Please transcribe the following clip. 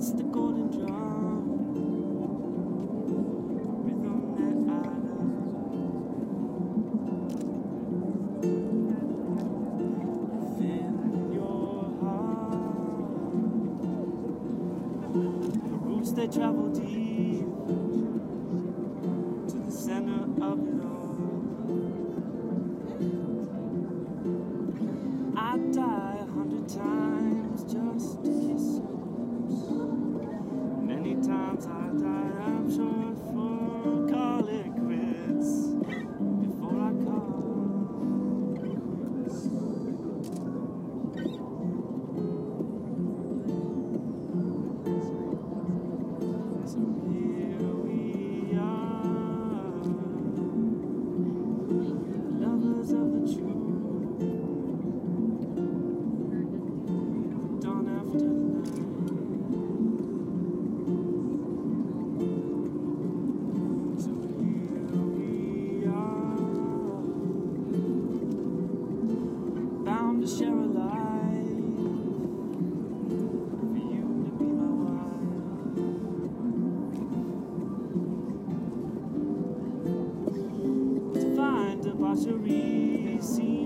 It's the golden drum, rhythm that I love. Within your heart, the roots they travel deep to the center of it all. I'd die 100 times just to kiss you. Many times I die, I'm sure, for call it quits before I call quits. So here we are, lovers of the truth. Dawn after the night. So here we are, bound to share a life, for you to be my wife. To find debauchery, see